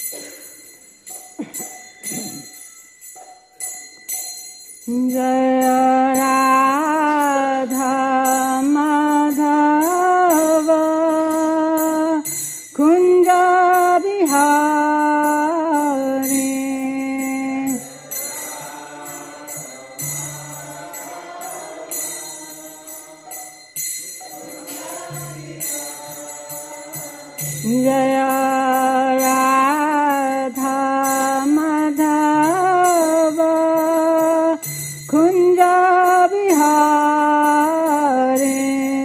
जय राधा माधव कुंज बिहारी जय राधा माधव कुंज बिहारी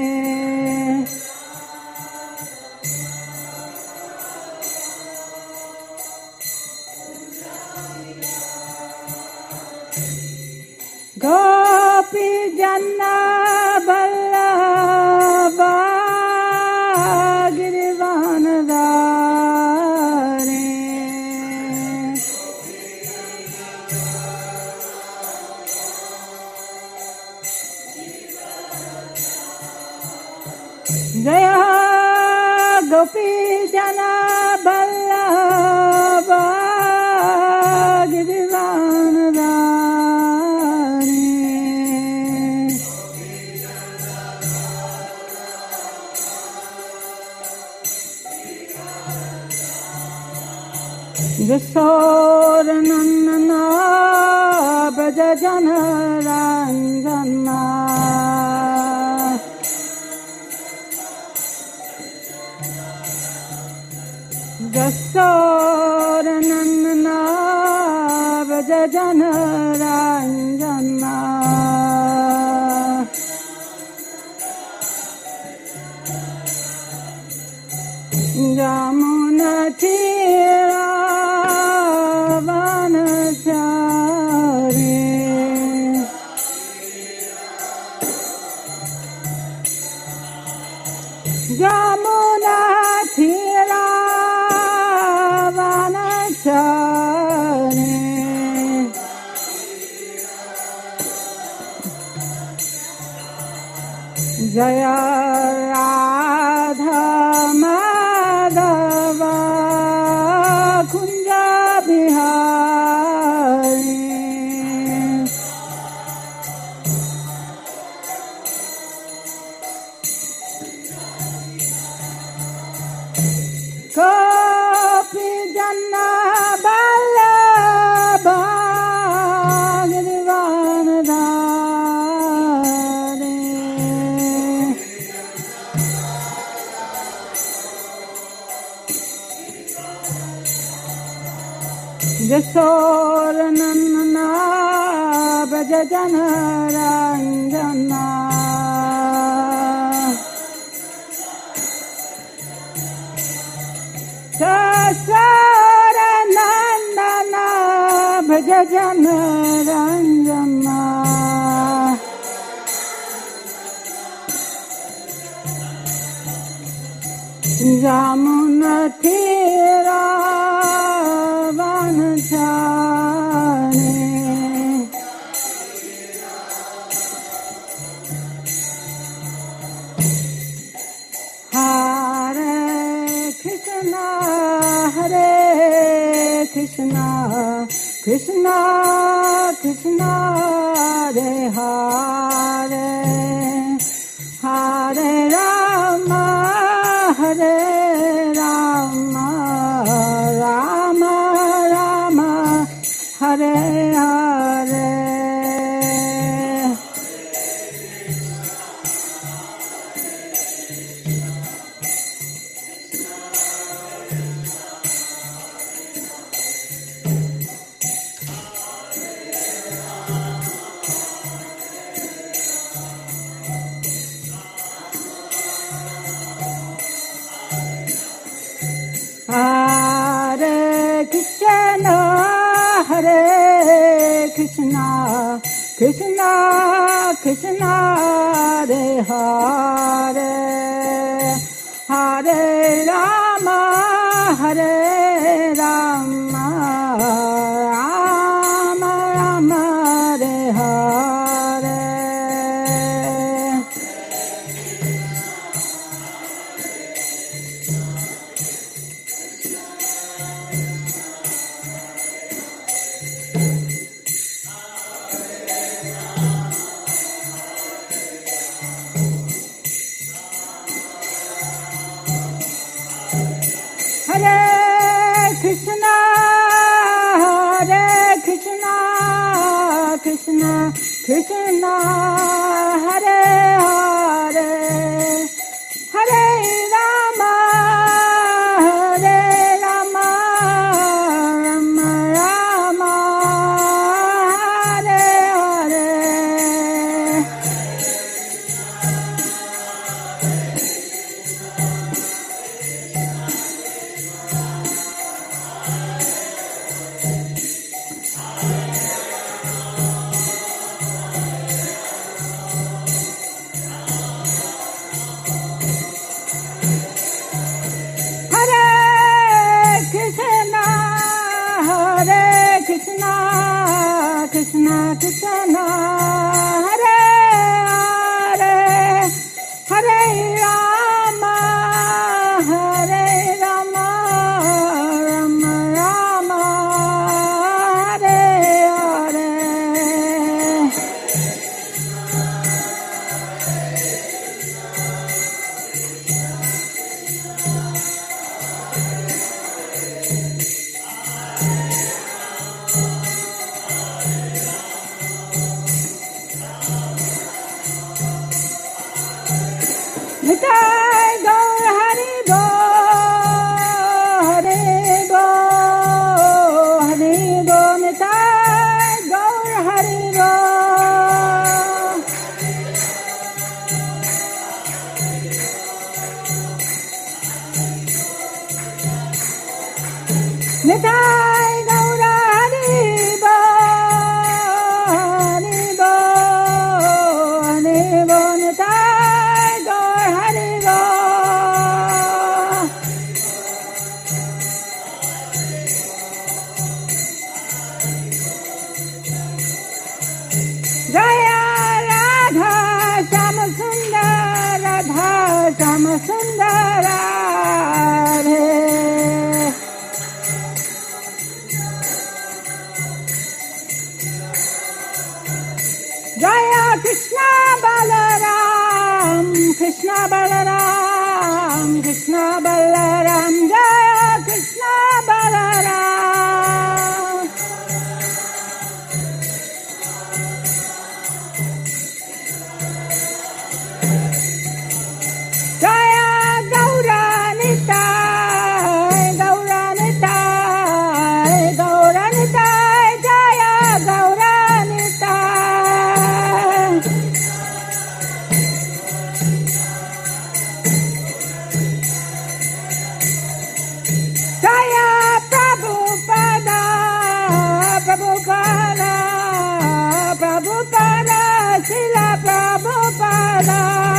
गोपी जन्ना बल्लभा गिरिवन धारे जय गोपी जना बल्लभा गिरिवन धारे जसोर नंदना ब्रज जन रंजना जसोर नंदना ब्रज जन रंजना जमुना तीरा वनचारी जमुना तीरा वनचारी जय राधा माधव कुंज बिहारी गोपी जन्ना बल्लभा गिरिवन धारे जसोर नंदना ब्रज जन रंजना जसोर नंदना ब्रज जन रंजना जमुना तीरा वनचारी हरे Krishna Krishna Krishna Hare Hare Hare Ram Ram Ram Hare Hare Hare Krishna Krishna Krishna Hare Hare Hare Ram Ram Ram Hare Hare Krishna, Hare Krishna, Krishna Krishna, Hare Hare, Hare Rama, Hare Rama, Rama Rama, Hare Hare. Krishna, Krishna Krishna, Hare Hare, Hare Rama, Hare Rama, Rama Rama, Hare Hare. Nitai Gaur Hari Bo, Hari Bo, Hari Bo, Nitai Gaur Hari Bo. Nitai Gaur Hari Bo, Hari Bo, Hari Bo, Nitai Gaur Hari Bo. Jaya Radha Shama Sundar, Radha Shama Sundar Radhe. Jaya Krishna Balaram, Krishna Balaram, Krishna Balaram, Jaya Krishna Balaram. Jaya Gaura Nitai, Gaura Nitai, Gaura Nitai, Jaya Gaura Nitai. Jaya Prabhupada, Prabhupada, Prabhupada, Srila Prabhupada.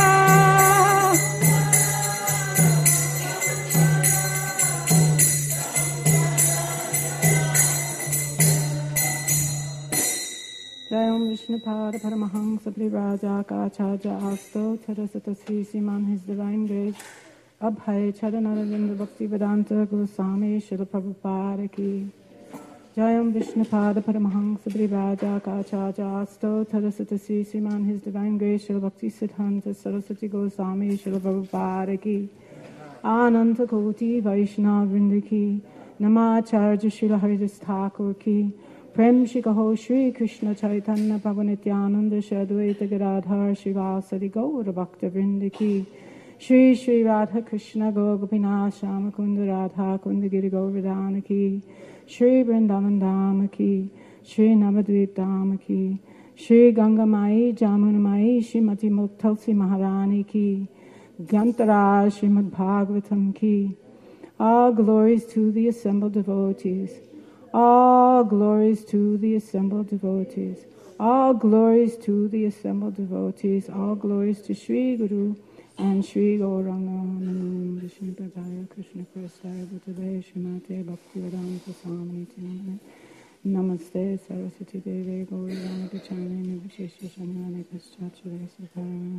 Jayam Vishnupada Paramahamsa Privraja Kachaja Asto Saraswata Sri Siman His Divine Grace Abhay Charanaravinda Bhakti Vedanta Goswami Srila Prabhupada Ki. Jayam Vishnupada Paramahamsa Privraja Kachaja Asto Saraswata Sri Siman His Divine Grace Srila Bhakti Siddhanta Saraswati Goswami Srila Prabhupada Ki. Ananta Koti Vaishnava Vrinda Ki. Namacharya Srila Haridas Thakur Ki. Prem Shri Kaho Shri Krishna Chaitanya Prabhu Nityananda Shri Advaita Gadadhar Shivasari Gaura Bhakta Vrinda Ki. Shri Shri Radha Krishna Gaur Gopinath Shama Kunda Radha Kunda Giri Govardhana Ki. Shri Vrindavan Dhama Ki. Shri Navadvip Dhama Ki. Shri Ganga Mai Jamuna Mai Shrimati Muktalsi Maharani Ki. Gantara Srimad Bhagavatam Ki. All glories to the assembled devotees. All glories to the assembled devotees. All glories to the assembled devotees. All glories to Sri Guru and Sri Gauranga. Namo Vishnu Padaya Krishna Prasthaya Bhutale Srimate Bhaktivedanta Swami Tinamane. Namaste Saraswati Deve Gauranga Pachane Nivishesha Shanane Paschachure Sakara.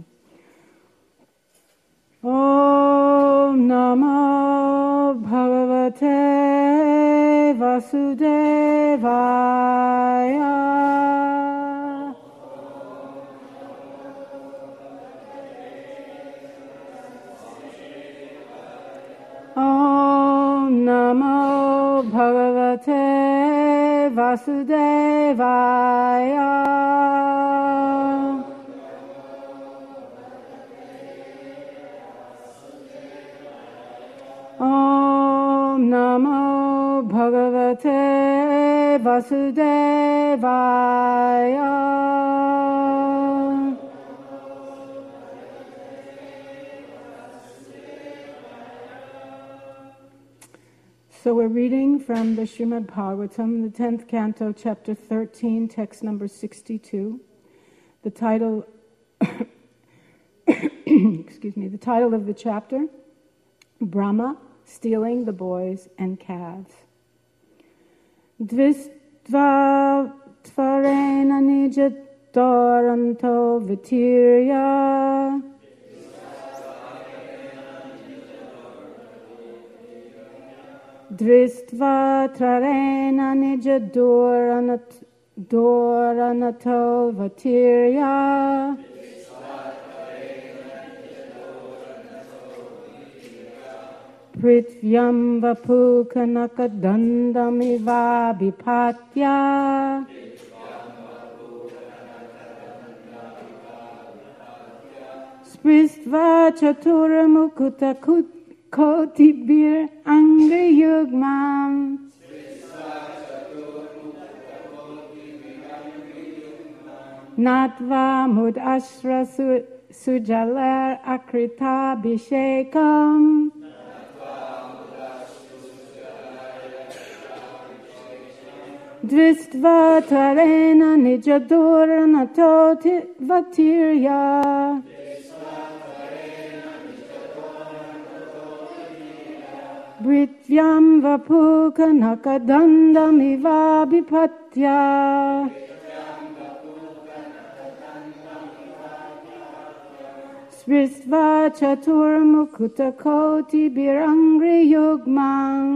Om Namo Bhagavate Vasudevaya. Om Namo Bhagavate Vasudevaya. Om Namo Bhagavate Vasudevaya. So we're reading from the Srimad Bhagavatam, the 10th canto, chapter 13, text number 62. The title, excuse me, the title of the chapter, Brahma, Stealing the Boys and Calves. Dvistva tvarena nijatoranto vitirya. Dristva trarena nijadoranato vitirya. Prithvyam vapukanakadandamiva vipatya. Spristva chaturamukuta kotibir angriyugmam. Natva mud ashra sujalar akrita bhishekam. Dvistva tarena nijadoranato vatirya. Brityam vapuka nakadandamiva bipatya. Spristva chaturmukuta koti birangri yugmang.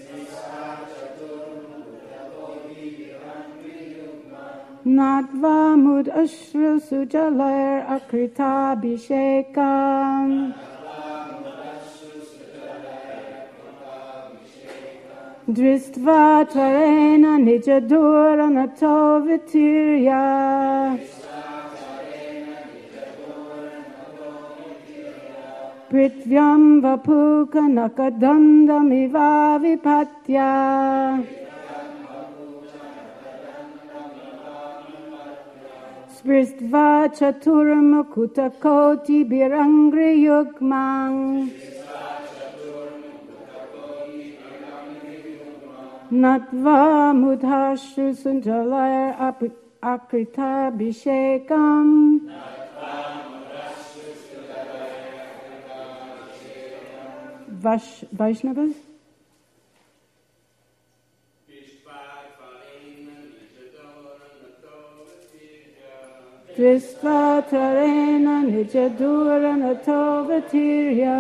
Natva mud ashru sujalar akrita bhishekam. Dristva tvarena nijadoranato vitirya. Prithvyam vapuka nakadandamiva vipatya. Spristva chaturmukuta koti birangri yugmang. Natva mudhashru sunjalar akrita bhishekam. Vaishnavas? Dristva tarena nijaduranato vatirya.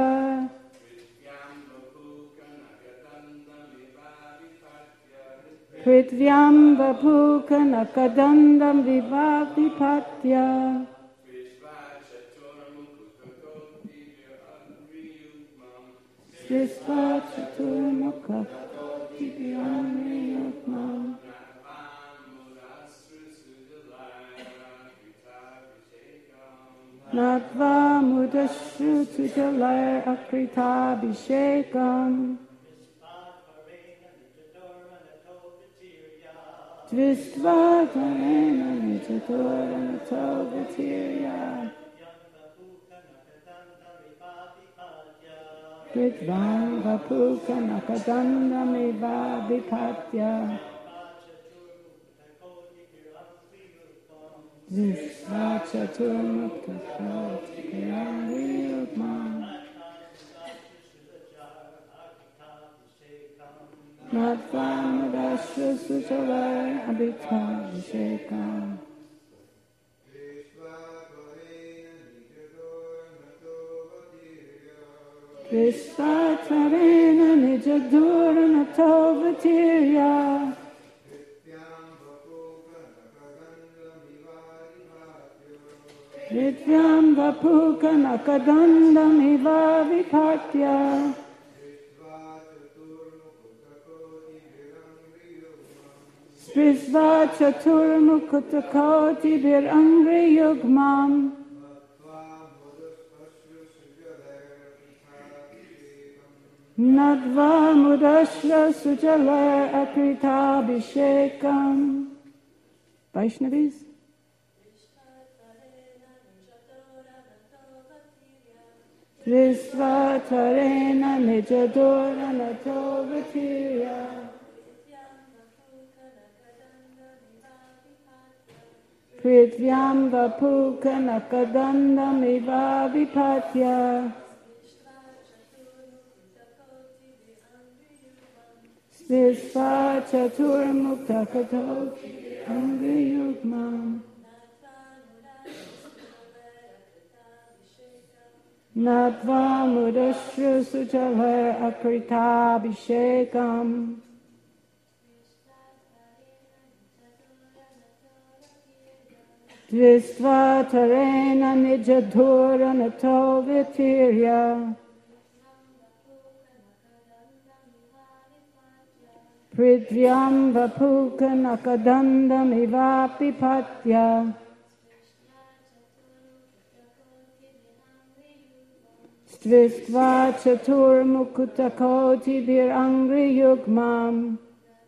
Prithvyam vapuka nakadandam vivavipatya. Dristva chaturmukha divyamriyatmam. Natva mudashru sujalar akrita bhishekam. Dvistva tarena nijadoranato vitirya. Prithvyam vapuka nakadandamiva vipatya. Dvistva chaturmukha koti birangri-yugmam. Natva mudashru sujalar akrita bhishekam. Dvistva tarena nijadoranato vitirya. Prithvyam vapuka nakadandamiva vipatya. Sprisva Chaturmuktakoti Birangri Yugmam Nadva Mudashra Sujala Akrita Bhishekam. Vaishnavis. Visva Tarena Nijadora Natovatirya Pritvyam Vapuka Nakadandam Iva Vipatya Visva Chaturmukta Katoti Angri Natva Mudashru Sujala Akrita Bhishekam Dvistva Tarena Nijadura Nato Vitirya Pritvyam Vapuka Nakadandam Ivapi Patya Stvistva Chatur Mukutakoti Birangri Yugmam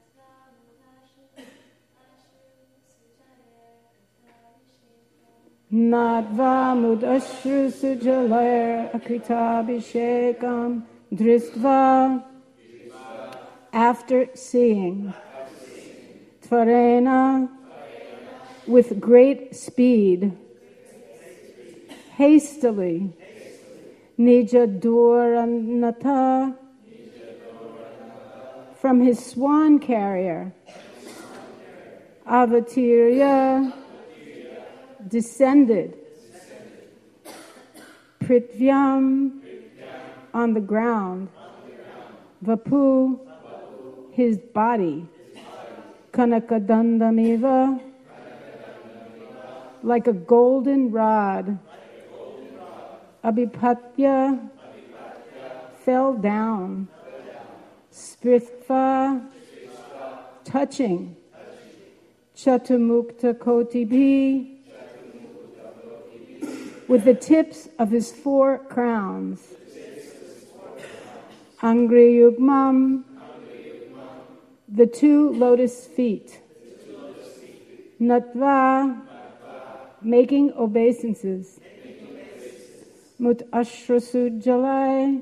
Nadva Mudashru Sujaler Akrita Bhishekam Dristva. After seeing, Tvarena, with great speed, hastily, Nijaduranata, from his swan carrier, Avatirya, descended, Pritvyam, on the ground, Vapu, his body, Kanakadandamiva, like a golden rod, Abhipatya, fell down, Spritva, touching, Chatumukta Kotibhi, with the tips of his 4 crowns, Angri Yugmam, the 2 lotus feet, Natva, making obeisances, Mut Ashrasujalai,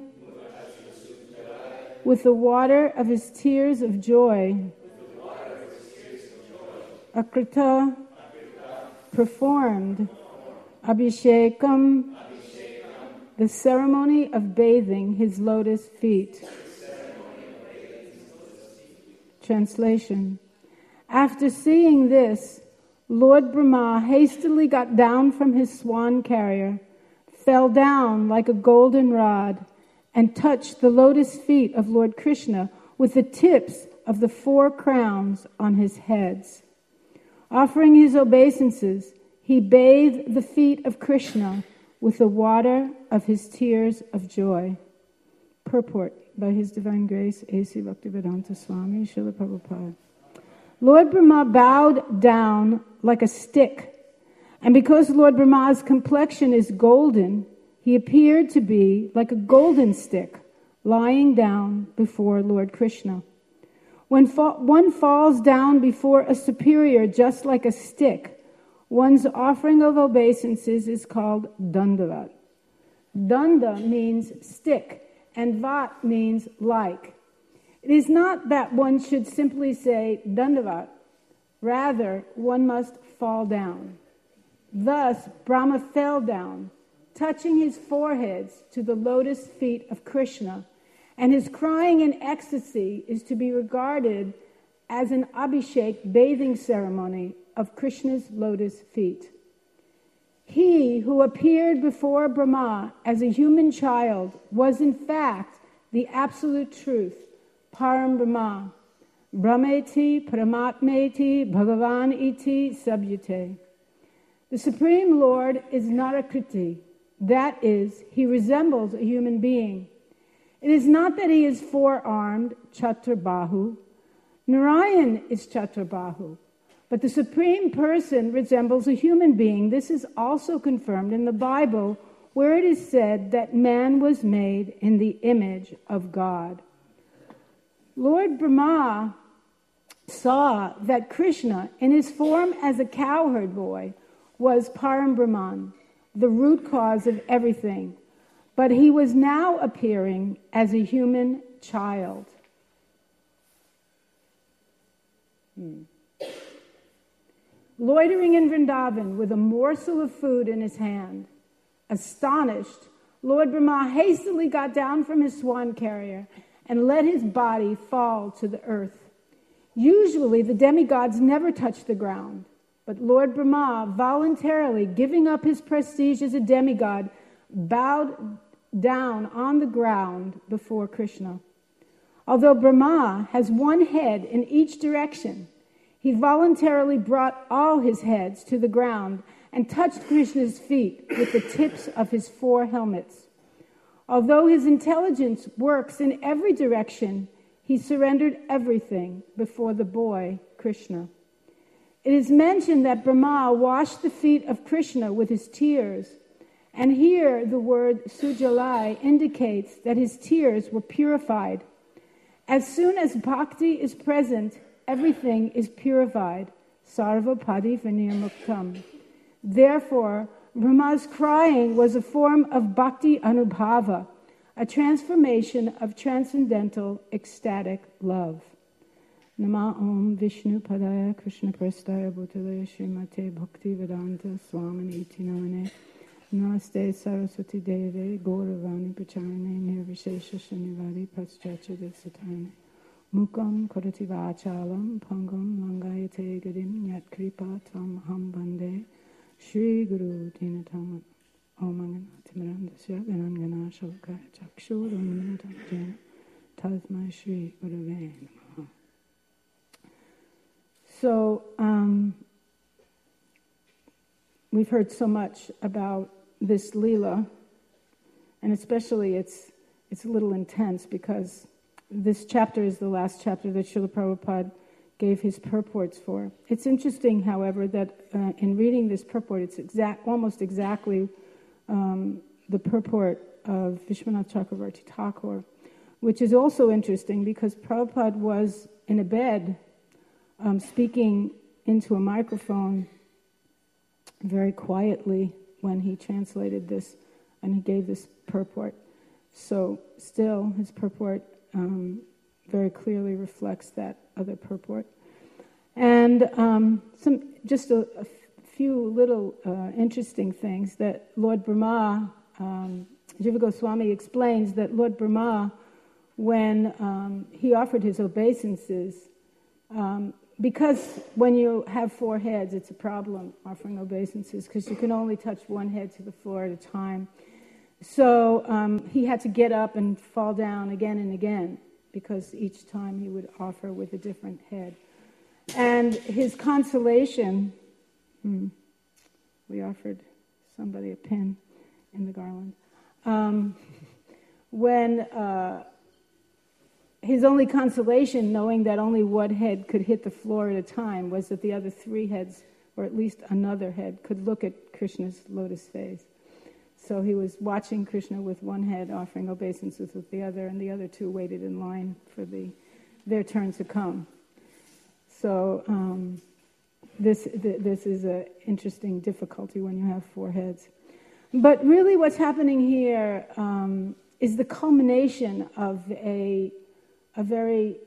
with the water of his tears of joy, Akrita, performed, Abhishekam, the ceremony of bathing his lotus feet. Translation. After seeing this, Lord Brahma hastily got down from his swan carrier, fell down like a golden rod, and touched the lotus feet of Lord Krishna with the tips of the 4 crowns on his heads. Offering his obeisances, he bathed the feet of Krishna with the water of his tears of joy. Purport by His Divine Grace, A.C. Bhaktivedanta Swami, Srila Prabhupada. Lord Brahma bowed down like a stick, and because Lord Brahma's complexion is golden, he appeared to be like a golden stick lying down before Lord Krishna. When one falls down before a superior just like a stick, one's offering of obeisances is called dandavat. Danda means stick, and vat means like. It is not that one should simply say dandavat. Rather, one must fall down. Thus, Brahma fell down, touching his foreheads to the lotus feet of Krishna, and his crying in ecstasy is to be regarded as an abhishek bathing ceremony of Krishna's lotus feet. He who appeared before Brahma as a human child was in fact the absolute truth, Param Brahma, Brahmeti, Paramatmeti, Bhagavan iti Sabhyate. The Supreme Lord is Narakriti, that is, he resembles a human being. It is not that he is 4-armed, Chaturbahu, Narayan is Chaturbahu, but the Supreme Person resembles a human being. This is also confirmed in the Bible, where it is said that man was made in the image of God. Lord Brahma saw that Krishna, in his form as a cowherd boy, was Param Brahman, the root cause of everything, but he was now appearing as a human child. Loitering in Vrindavan with a morsel of food in his hand, astonished, Lord Brahma hastily got down from his swan carrier and let his body fall to the earth. Usually the demigods never touch the ground, but Lord Brahma, voluntarily giving up his prestige as a demigod, bowed down on the ground before Krishna. Although Brahma has one head in each direction, he voluntarily brought all his heads to the ground and touched Krishna's feet with the tips of his 4 helmets. Although his intelligence works in every direction, he surrendered everything before the boy, Krishna. It is mentioned that Brahma washed the feet of Krishna with his tears, and here the word sujalai indicates that his tears were purified. As soon as bhakti is present, everything is purified. Sarvapadi vinirmuktam. Therefore, Brahma's crying was a form of bhakti anubhava, a transformation of transcendental ecstatic love. Nama Om Vishnu Padaya Krishna Prastaya Bhutale Srimate Bhakti Vedanta Swamini Iti Namane Namaste Saraswati Deve Gauravani Pracharane Nirvishesha Shanivari Paschacha Desatarane Mukam Karati Vachalam Pangam Langayate Gadim Yat Kripa Tam Ham Bande Shri Guru Dinatam Om Timirandasya Ganangana Shalakaya Chakshur Uminatan Jena Tasmai Shri Gurave Namaha. So, we've heard so much about this Leela, and especially it's a little intense because this chapter is the last chapter that Srila Prabhupada gave his purports for. It's interesting, however, that in reading this purport, it's almost exactly the purport of Vishwanath Chakravarti Thakur, which is also interesting because Prabhupada was in a bed speaking into a microphone very quietly when he translated this and he gave this purport. So still his purport very clearly reflects that other purport. And a few little interesting things that Lord Brahma, Jiva Goswami explains that Lord Brahma, when he offered his obeisances, because when you have 4 heads, it's a problem offering obeisances because you can only touch one head to the floor at a time. So he had to get up and fall down again and again because each time he would offer with a different head. And his consolation, we offered somebody a pin in the garland, when his only consolation, knowing that only one head could hit the floor at a time, was that the other 3 heads, or at least another head, could look at Krishna's lotus face. So he was watching Krishna with one head, offering obeisances with the other, and the other 2 waited in line for their turn to come. So this is an interesting difficulty when you have 4 heads. But really what's happening here is the culmination of a very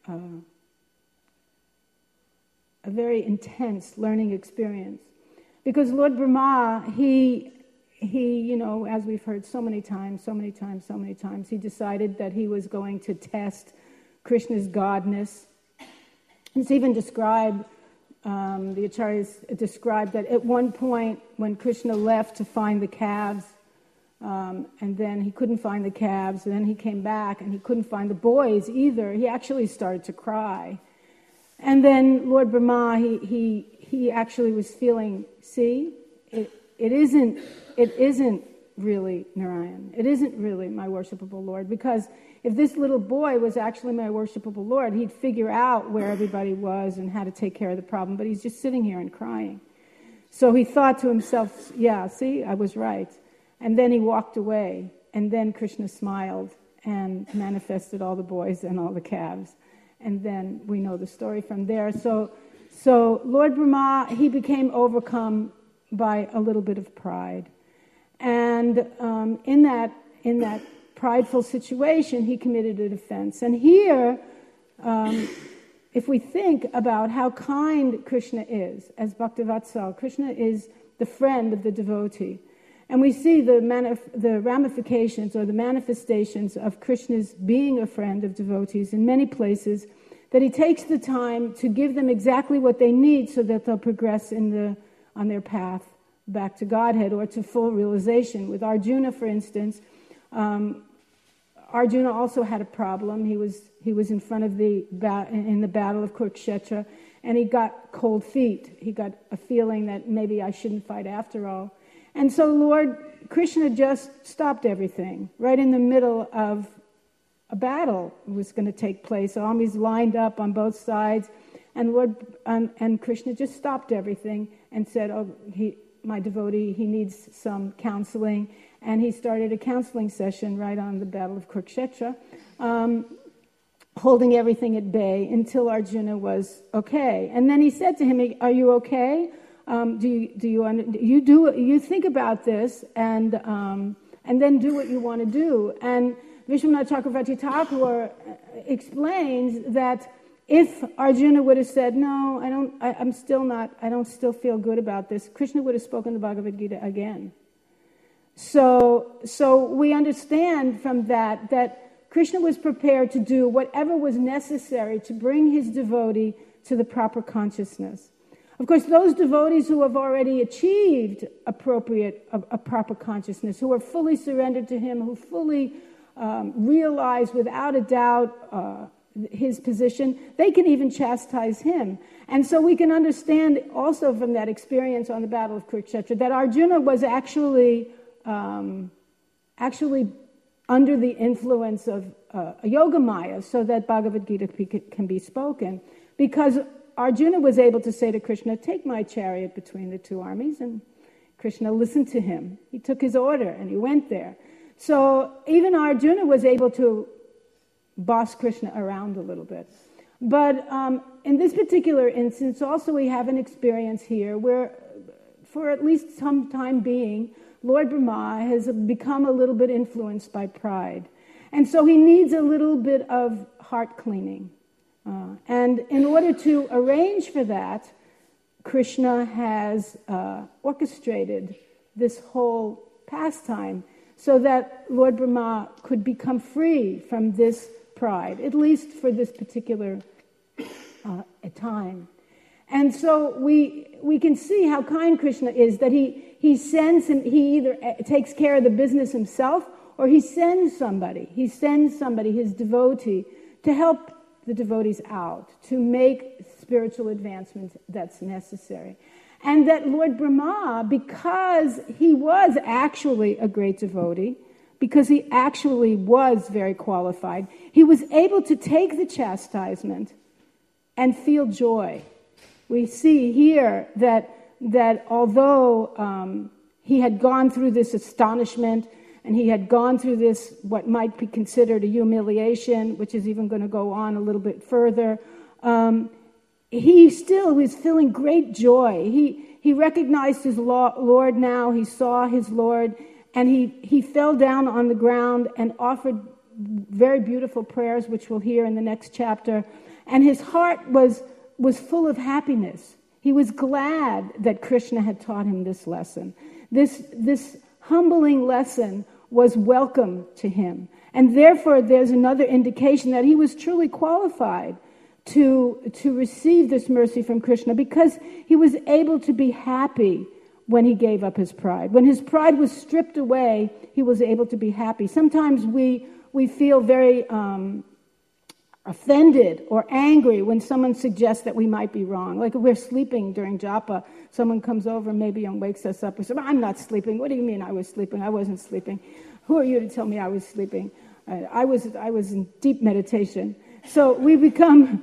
intense learning experience. Because Lord Brahma, he, as we've heard so many times, he decided that he was going to test Krishna's godness. It's even described, the Acharyas described that at one point when Krishna left to find the calves, and then he couldn't find the calves, and then he came back and he couldn't find the boys either. He actually started to cry. And then Lord Brahma, he actually was feeling, see, it isn't really Narayan. It isn't really my worshipable Lord, because if this little boy was actually my worshipable Lord, he'd figure out where everybody was and how to take care of the problem, but he's just sitting here and crying. So he thought to himself, yeah, see, I was right. And then he walked away, and then Krishna smiled and manifested all the boys and all the calves. And then we know the story from there. So Lord Brahma, he became overcome by a little bit of pride. And in that prideful situation, he committed an offense. And here, if we think about how kind Krishna is, as Bhaktivatsal, Krishna is the friend of the devotee. And we see the ramifications or the manifestations of Krishna's being a friend of devotees in many places, that he takes the time to give them exactly what they need so that they'll progress on their path back to Godhead or to full realization. With Arjuna, for instance, Arjuna also had a problem. He was in front of in the battle of Kurukshetra, and he got cold feet. He got a feeling that maybe I shouldn't fight after all. And so Lord Krishna just stopped everything right in the middle of a battle was going to take place. Armies lined up on both sides, and Krishna just stopped everything and said, "Oh, my devotee, he needs some counseling," and he started a counseling session right on the Battle of Kurukshetra, holding everything at bay until Arjuna was okay. And then he said to him, "Are you okay? You think about this and then do what you want to do." And Vishwanath Chakravarti Thakur explains that if Arjuna would have said, "No, I don't still feel good about this," Krishna would have spoken the Bhagavad Gita again. So we understand from that Krishna was prepared to do whatever was necessary to bring his devotee to the proper consciousness. Of course, those devotees who have already achieved a proper consciousness, who are fully surrendered to him, who fully realize without a doubt his position, they can even chastise him. And so we can understand also from that experience on the Battle of Kurukshetra that Arjuna was actually under the influence of Yogamaya, so that Bhagavad Gita can be spoken, because Arjuna was able to say to Krishna, "Take my chariot between the two armies," and Krishna listened to him. He took his order and he went there. So even Arjuna was able to boss Krishna around a little bit. But in this particular instance, also we have an experience here where, for at least some time being, Lord Brahma has become a little bit influenced by pride. And so he needs a little bit of heart cleaning. And in order to arrange for that, Krishna has orchestrated this whole pastime so that Lord Brahma could become free from this pride, at least for this particular time. And so we can see how kind Krishna is, that he sends him, he either takes care of the business himself, or he sends somebody, his devotee, to help the devotees out, to make spiritual advancement that's necessary. And that Lord Brahma, because he was actually a great devotee, because he actually was very qualified, he was able to take the chastisement and feel joy. We see here that although he had gone through this astonishment, and he had gone through this, what might be considered a humiliation, which is even going to go on a little bit further, he still was feeling great joy. He recognized his Lord now, he saw his Lord, and he fell down on the ground and offered very beautiful prayers, which we'll hear in the next chapter. And his heart was full of happiness. He was glad that Krishna had taught him this lesson. This humbling lesson was welcome to him. And therefore, there's another indication that he was truly qualified to receive this mercy from Krishna, because he was able to be happy when he gave up his pride. When his pride was stripped away, he was able to be happy. Sometimes we feel very offended or angry when someone suggests that we might be wrong. Like if we're sleeping during japa, someone comes over maybe and wakes us up. We say, I'm not sleeping. What do you mean I was sleeping? I wasn't sleeping. Who are you to tell me I was sleeping? I was in deep meditation. So we become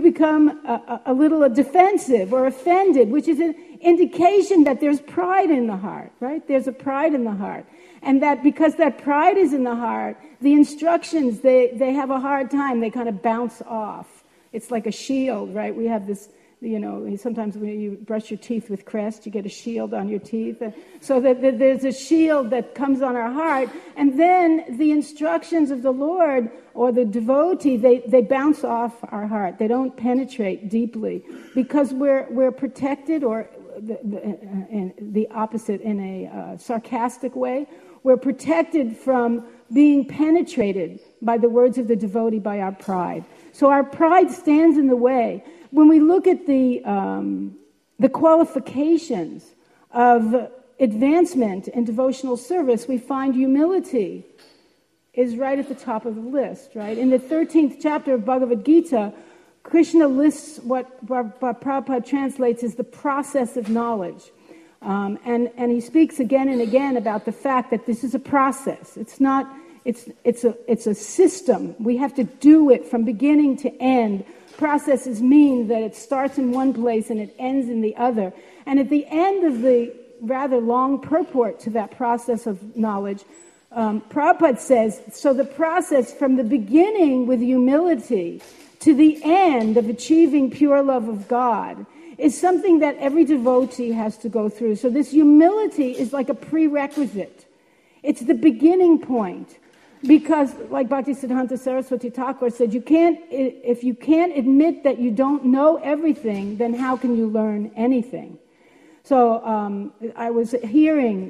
a little defensive or offended, which is an indication that there's pride in the heart, right? There's a pride in the heart. And that because that pride is in the heart, the instructions, they have a hard time. They kind of bounce off. It's like a shield, right? We have this, sometimes when you brush your teeth with Crest, you get a shield on your teeth. So that there's a shield that comes on our heart. And then the instructions of the Lord or the devotee, they bounce off our heart. They don't penetrate deeply because we're protected, or the opposite in a sarcastic way. We're protected from being penetrated by the words of the devotee, by our pride. So our pride stands in the way. When we look at the qualifications of advancement in devotional service, we find humility is right at the top of the list, right? In the 13th chapter of Bhagavad Gita, Krishna lists what Prabhupada translates as the process of knowledge. And he speaks again and again about the fact that this is a process. It's a system. We have to do it from beginning to end. Processes mean that it starts in one place and it ends in the other. And at the end of the rather long purport to that process of knowledge, Prabhupada says, so the process from the beginning with humility to the end of achieving pure love of God is something that every devotee has to go through. So this humility is like a prerequisite. It's the beginning point. Because, like Bhaktisiddhanta Saraswati Thakur said, if you can't admit that you don't know everything, then how can you learn anything? So I was hearing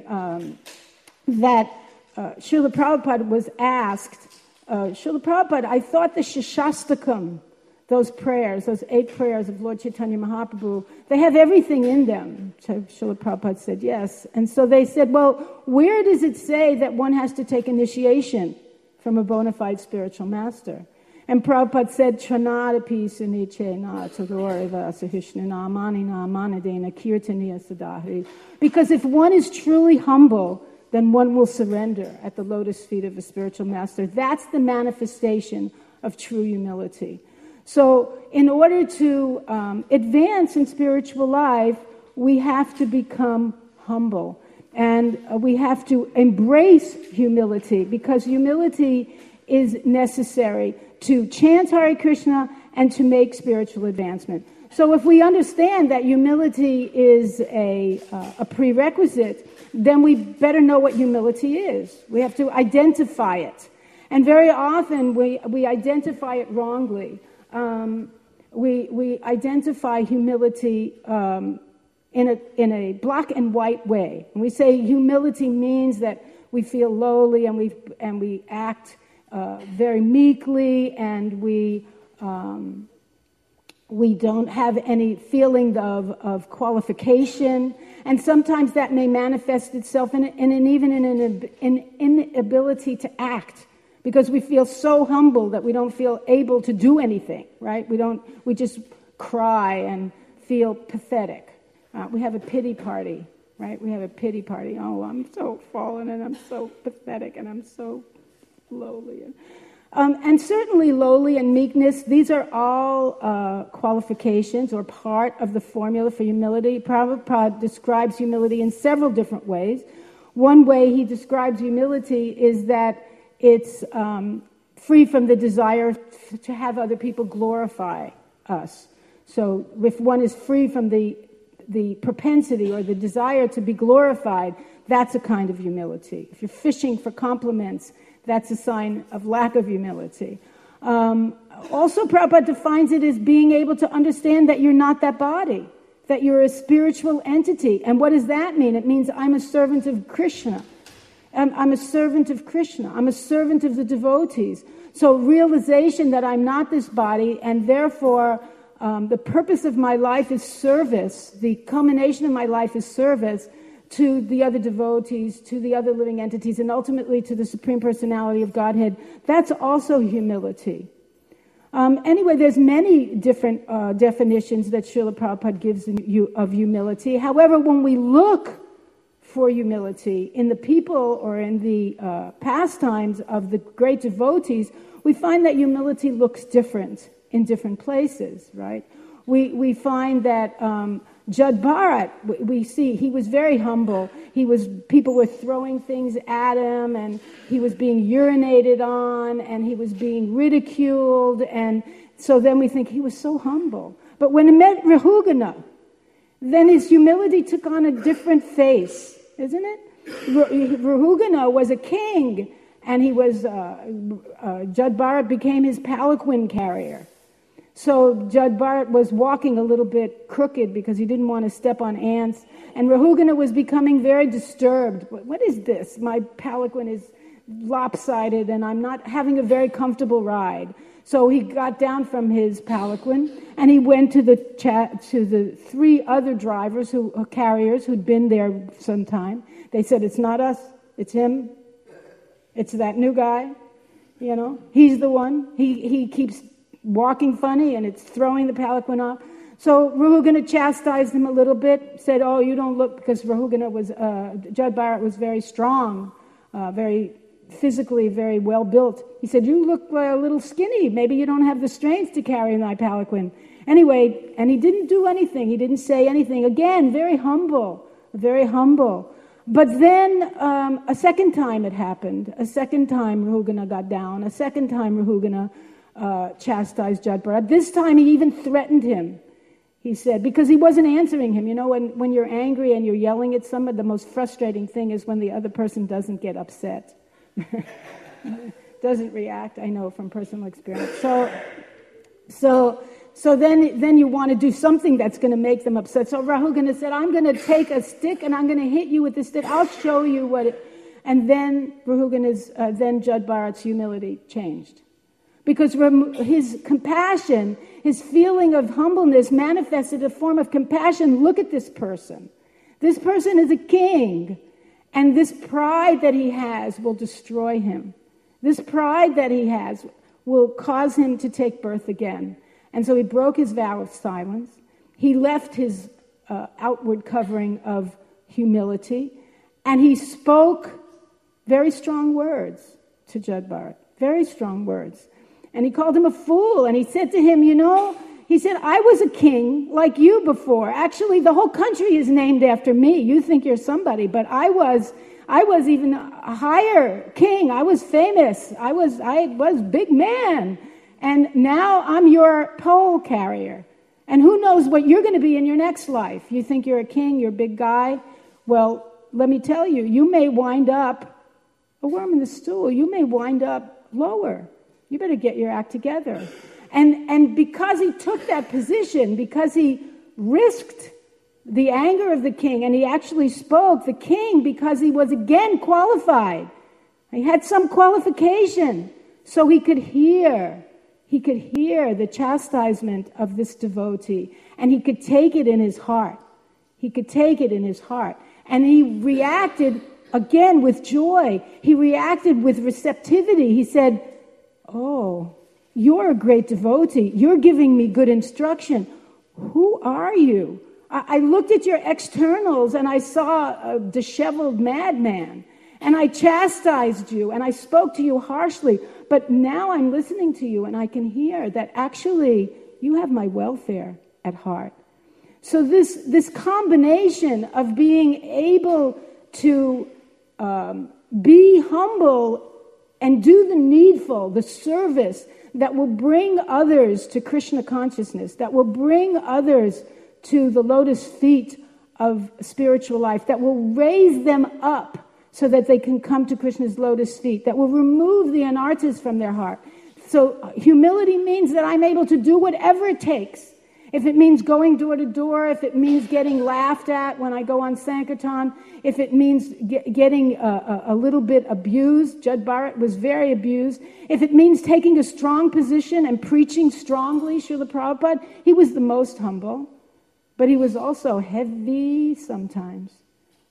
that Srila Prabhupada was asked, Srila Prabhupada, I thought the Shashastakam, those prayers, those 8 prayers of Lord Chaitanya Mahaprabhu, they have everything in them. So Srila Prabhupada said, yes. And so they said, well, where does it say that one has to take initiation from a bona fide spiritual master? And Prabhupada said, Chanadapi sunichena tadoreva sahishnana manina manadena kirtaniya sadahri. Because if one is truly humble, then one will surrender at the lotus feet of a spiritual master. That's the manifestation of true humility. So in order to advance in spiritual life, we have to become humble. And we have to embrace humility, because humility is necessary to chant Hare Krishna and to make spiritual advancement. So if we understand that humility is a prerequisite, then we better know what humility is. We have to identify it. And very often we identify it wrongly. We identify humility in a black and white way. And we say humility means that we feel lowly and we act very meekly, and we don't have any feeling of qualification. And sometimes that may manifest itself in an inability to act, because we feel so humble that we don't feel able to do anything, right? We just cry and feel pathetic. We have a pity party, right? We have a pity party. Oh, I'm so fallen, and I'm so pathetic, and I'm so lowly. And certainly lowly and meekness, these are all qualifications or part of the formula for humility. Prabhupada describes humility in several different ways. One way he describes humility is that it's free from the desire to have other people glorify us. So if one is free from the propensity or the desire to be glorified, that's a kind of humility. If you're fishing for compliments, that's a sign of lack of humility. Also, Prabhupada defines it as being able to understand that you're not that body, that you're a spiritual entity. And what does that mean? It means I'm a servant of Krishna. I'm a servant of Krishna. I'm a servant of the devotees. So realization that I'm not this body, and therefore the purpose of my life is service. The culmination of my life is service to the other devotees, to the other living entities, and ultimately to the Supreme Personality of Godhead. That's also humility. Anyway, there's many different definitions that Srila Prabhupada gives of humility. However, when we look for humility in the people or in the pastimes of the great devotees, we find that humility looks different in different places, right? We find that Jad Bharat, we see he was very humble. People were throwing things at him, and he was being urinated on, and he was being ridiculed, and so then we think he was so humble. But when he met Rahugana, then his humility took on a different face, isn't it? Rahugana was a king, and he was Jad Bharat became his palanquin carrier. So Jad Bharat was walking a little bit crooked because he didn't want to step on ants. And Rahugana was becoming very disturbed. What is this? My palanquin is lopsided and I'm not having a very comfortable ride. So he got down from his palanquin and he went to the three other carriers who'd been there some time. They said, it's not us, it's him. It's that new guy. He's the one. He keeps walking funny, and it's throwing the palanquin off. So Rahugana chastised him a little bit, said, oh, you don't look, because Rahugana was, Jad Bharat was very strong, very physically, very well built. He said, you look a little skinny. Maybe you don't have the strength to carry my palanquin. Anyway, and he didn't do anything. He didn't say anything. Again, very humble, very humble. But then a second time it happened. A second time Rahugana got down. A second time Rahugana chastised Jad Bharat. This time he even threatened him. He said, because he wasn't answering him. When you're angry and you're yelling at someone, the most frustrating thing is when the other person doesn't get upset. Doesn't react, I know from personal experience. So then you want to do something that's going to make them upset. So Rahugana said, I'm going to take a stick and I'm going to hit you with this stick. I'll show you what it... And then then Jad Bharat's humility changed. Because his compassion, his feeling of humbleness manifested a form of compassion. Look at this person. This person is a king. And this pride that he has will destroy him. This pride that he has will cause him to take birth again. And so he broke his vow of silence. He left his outward covering of humility. And he spoke very strong words to Jad Bharat. Very strong words. And he called him a fool. And he said to him, he said, I was a king like you before. Actually, the whole country is named after me. You think you're somebody, but I was even a higher king. I was famous. I was big man. And now I'm your pole carrier. And who knows what you're going to be in your next life. You think you're a king, you're a big guy. Well, let me tell you, you may wind up a worm in the stool. You may wind up lower. You better get your act together. And because he took that position, because he risked the anger of the king, and he actually spoke, the king, because he was again qualified. He had some qualification, so he could hear the chastisement of this devotee, and he could take it in his heart. He could take it in his heart. And he reacted again with joy. He reacted with receptivity. He said, oh, you're a great devotee. You're giving me good instruction. Who are you? I looked at your externals and I saw a disheveled madman. And I chastised you and I spoke to you harshly. But now I'm listening to you and I can hear that actually you have my welfare at heart. So this combination of being able to be humble and do the needful, the service that will bring others to Krishna consciousness, that will bring others to the lotus feet of spiritual life, that will raise them up so that they can come to Krishna's lotus feet, that will remove the anarthas from their heart. So humility means that I'm able to do whatever it takes. If it means going door to door, if it means getting laughed at when I go on Sankirtan, if it means getting a little bit abused, Jad Bharat was very abused. If it means taking a strong position and preaching strongly, Srila Prabhupada, he was the most humble. But he was also heavy sometimes.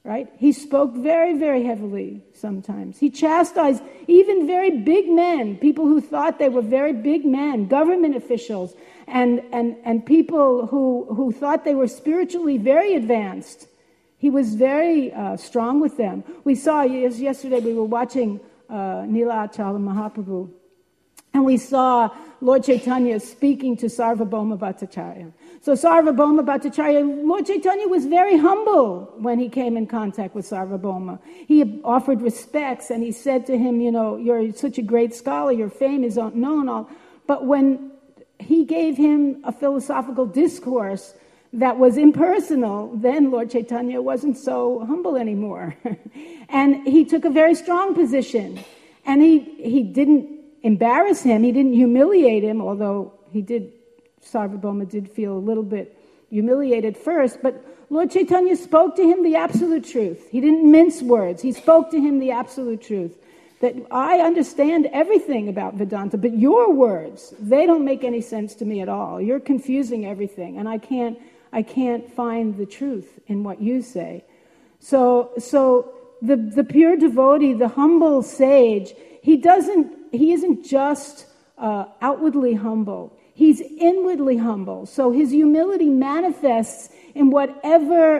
right? He spoke very, very heavily sometimes. He chastised even very big men, people who thought they were very big men, government officials, and people who thought they were spiritually very advanced. He was very strong with them. We saw, yesterday we were watching Nila Achala Mahaprabhu, and we saw Lord Chaitanya speaking to Sarvabhauma Bhattacharya. So Sarvabhauma Bhattacharya, Lord Chaitanya was very humble when he came in contact with Sarvabhauma. He offered respects, and he said to him, you're such a great scholar, your fame is known. But when he gave him a philosophical discourse that was impersonal, then Lord Chaitanya wasn't so humble anymore. And he took a very strong position. And he didn't embarrass him, he didn't humiliate him, although Sarvabhauma did feel a little bit humiliated first, but Lord Chaitanya spoke to him the absolute truth. He didn't mince words. He spoke to him the absolute truth. That I understand everything about Vedanta, but your words, they don't make any sense to me at all. You're confusing everything, and I can't find the truth in what you say. So the pure devotee, the humble sage, he isn't just outwardly humble. He's inwardly humble. So his humility manifests in whatever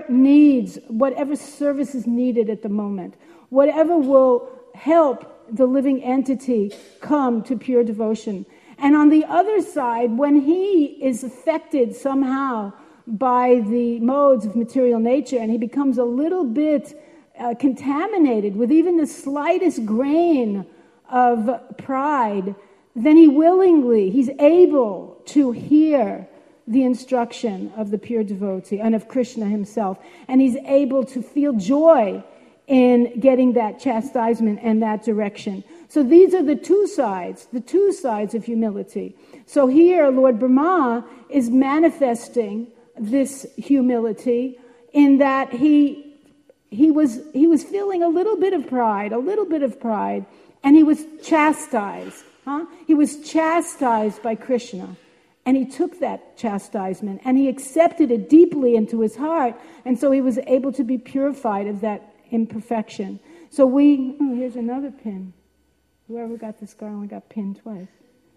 service is needed at the moment, whatever will help the living entity come to pure devotion. And on the other side, when he is affected somehow by the modes of material nature and he becomes a little bit contaminated with even the slightest grain of pride, then he's able to hear the instruction of the pure devotee and of Krishna himself. And he's able to feel joy in getting that chastisement and that direction. So these are the two sides of humility. So here Lord Brahma is manifesting this humility in that he was feeling a little bit of pride, and he was chastised. He was chastised by Krishna, and he took that chastisement and he accepted it deeply into his heart, and so he was able to be purified of that imperfection. So here's another pin. Whoever got this garland got pinned twice.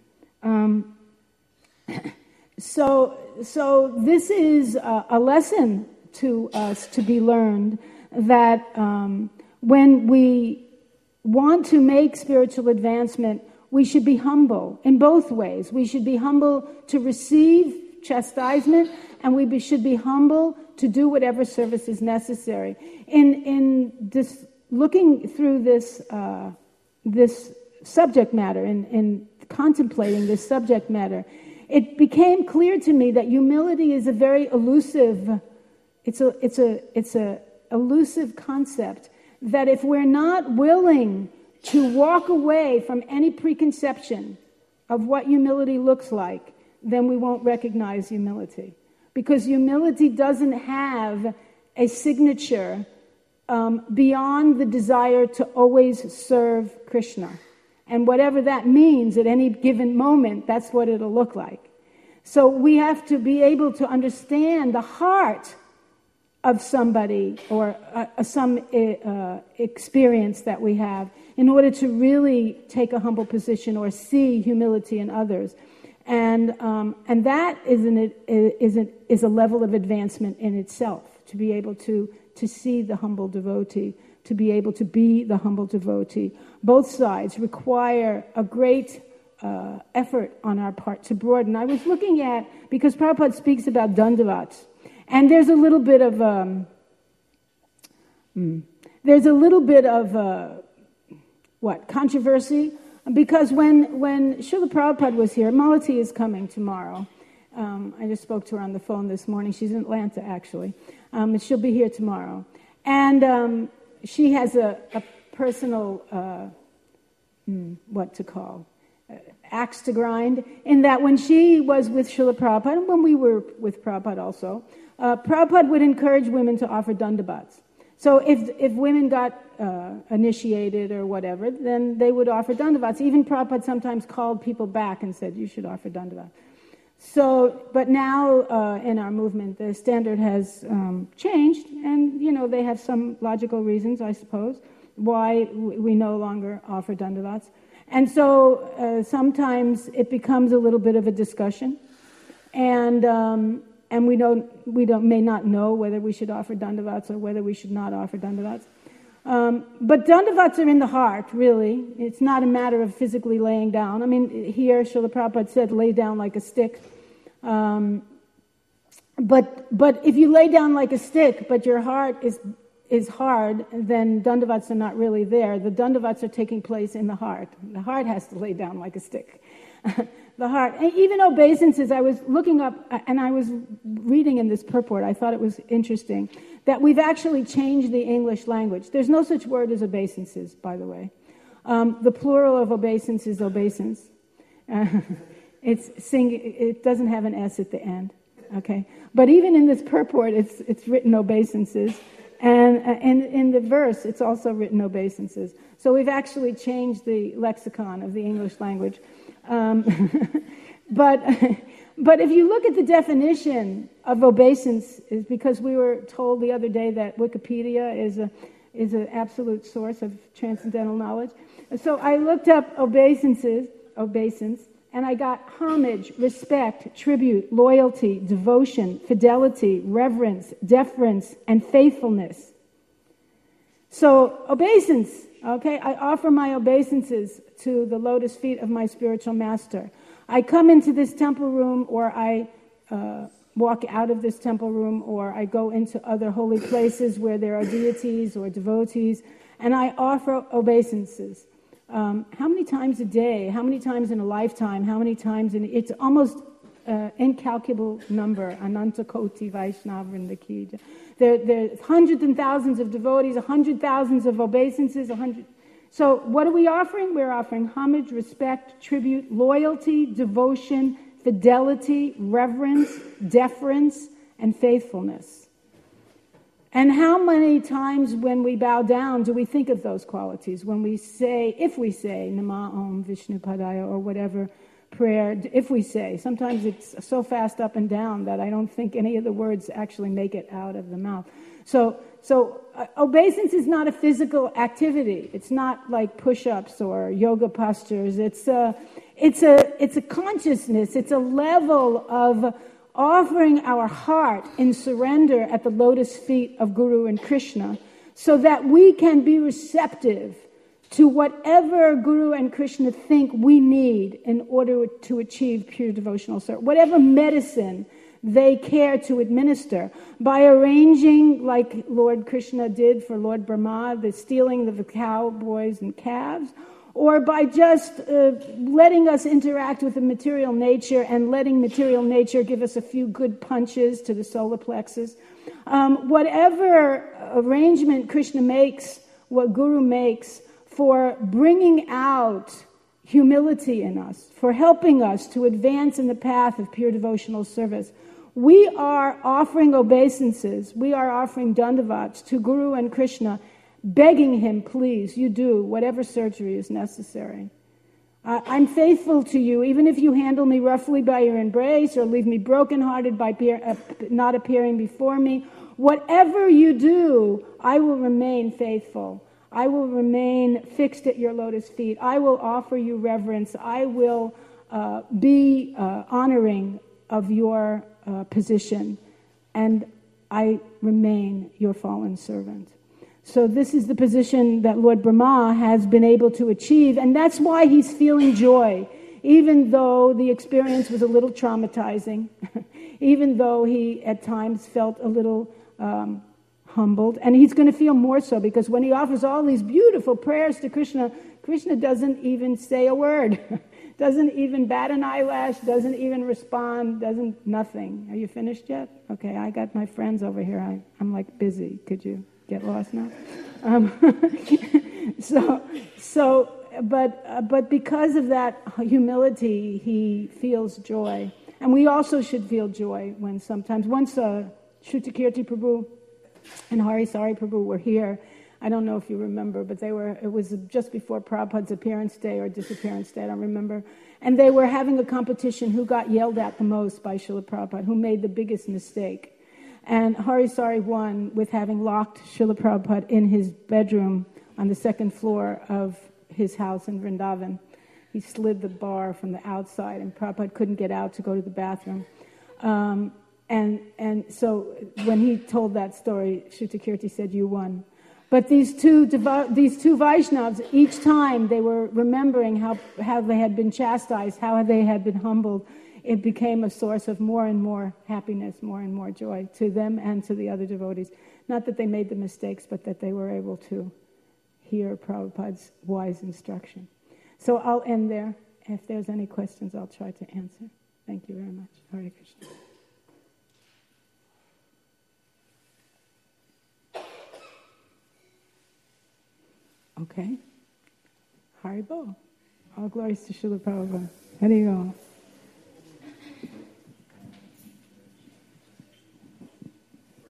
So this is a lesson to us to be learned that when we want to make spiritual advancement, we should be humble in both ways. We should be humble to receive chastisement, and we should be humble to do whatever service is necessary. In this, looking through this subject matter, in contemplating this subject matter, it became clear to me that humility is a very elusive. It's a elusive concept. That if we're not willing to walk away from any preconception of what humility looks like, then we won't recognize humility. Because humility doesn't have a signature beyond the desire to always serve Krishna. And whatever that means at any given moment, that's what it'll look like. So we have to be able to understand the heart of somebody or some experience that we have in order to really take a humble position or see humility in others. And that is a level of advancement in itself, to be able to see the humble devotee, to be able to be the humble devotee. Both sides require a great effort on our part to broaden. I was looking at, because Prabhupada speaks about dandavats, and there's a little bit of controversy, because when Srila Prabhupada was here, Malati is coming tomorrow. I just spoke to her on the phone this morning. She's in Atlanta, actually. And she'll be here tomorrow. And she has a personal, axe to grind, in that when she was with Srila Prabhupada, and when we were with Prabhupada also, Prabhupada would encourage women to offer dandavats. So if women got initiated or whatever, then they would offer dandavats. Even Prabhupada sometimes called people back and said, you should offer dandavats. But now in our movement, the standard has changed, and they have some logical reasons, I suppose, why we no longer offer dandavats. And so sometimes it becomes a little bit of a discussion, and we may not know whether we should offer dandavats or whether we should not offer dandavats. But dandavats are in the heart, really. It's not a matter of physically laying down. I mean, here Srila Prabhupada said, lay down like a stick. But if you lay down like a stick, but your heart is hard, then dandavats are not really there. The dandavats are taking place in the heart. The heart has to lay down like a stick. The heart. And even obeisances, I was looking up, and I was reading in this purport, I thought it was interesting, that we've actually changed the English language. There's no such word as obeisances, by the way. The plural of obeisance is obeisance. It doesn't have an S at the end. Okay, but even in this purport, it's written obeisances, and in the verse, it's also written obeisances. So we've actually changed the lexicon of the English language. But if you look at the definition of obeisance, is because we were told the other day that Wikipedia is an absolute source of transcendental knowledge. So I looked up obeisance, and I got homage, respect, tribute, loyalty, devotion, fidelity, reverence, deference, and faithfulness. So obeisance, okay, I offer my obeisances to the lotus feet of my spiritual master. I come into this temple room, or I walk out of this temple room, or I go into other holy places where there are deities or devotees, and I offer obeisances. How many times a day? How many times in a lifetime? How many times it's almost incalculable number. Ananta Koti Vaishnava Vrinda. There's hundreds and thousands of devotees, 100,000 of obeisances, 100. So what are we offering? We're offering homage, respect, tribute, loyalty, devotion, fidelity, reverence, deference, and faithfulness. And how many times when we bow down do we think of those qualities? When we say, if we say, Nama Om Vishnu Padaya, or whatever prayer, if we say, sometimes it's so fast up and down that I don't think any of the words actually make it out of the mouth. So obeisance is not a physical activity. It's not like push-ups or yoga postures. It's a consciousness. It's a level of offering our heart in surrender at the lotus feet of Guru and Krishna, so that we can be receptive to whatever Guru and Krishna think we need in order to achieve pure devotional service. Whatever medicine they care to administer, by arranging, like Lord Krishna did for Lord Brahma, the stealing of the cowboys and calves, or by just letting us interact with the material nature and letting material nature give us a few good punches to the solar plexus. Whatever arrangement Krishna makes, what Guru makes, for bringing out humility in us, for helping us to advance in the path of pure devotional service, we are offering obeisances, we are offering dandavats to Guru and Krishna, begging him, please, you do whatever surgery is necessary. I'm faithful to you, even if you handle me roughly by your embrace or leave me brokenhearted by not appearing before me. Whatever you do, I will remain faithful. I will remain fixed at your lotus feet. I will offer you reverence. I will be honoring of your position, and I remain your fallen servant. So this is the position that Lord Brahma has been able to achieve, and that's why he's feeling joy, even though the experience was a little traumatizing, even though he at times felt a little humbled, and he's going to feel more so, because when he offers all these beautiful prayers to Krishna, Krishna doesn't even say a word, doesn't even bat an eyelash, doesn't even respond, nothing. Are you finished yet? Okay, I got my friends over here. I'm like busy. Could you get lost now? But because of that humility, he feels joy. And we also should feel joy once Shrutakirti Prabhu and Hari Sari Prabhu were here. I don't know if you remember, but it was just before Prabhupada's appearance day or disappearance day, I don't remember. And they were having a competition who got yelled at the most by Srila Prabhupada, who made the biggest mistake. And Harisari won with having locked Srila Prabhupada in his bedroom on the second floor of his house in Vrindavan. He slid the bar from the outside, and Prabhupada couldn't get out to go to the bathroom. And so when he told that story, Shrutakirti said, "You won." But these two Vaishnavas, each time they were remembering how they had been chastised, how they had been humbled, it became a source of more and more happiness, more and more joy to them and to the other devotees. Not that they made the mistakes, but that they were able to hear Prabhupada's wise instruction. So I'll end there. If there's any questions, I'll try to answer. Thank you very much. Hare Krishna. Okay. Haribol. All glories to Srila Prabhupada. Hare Krishna.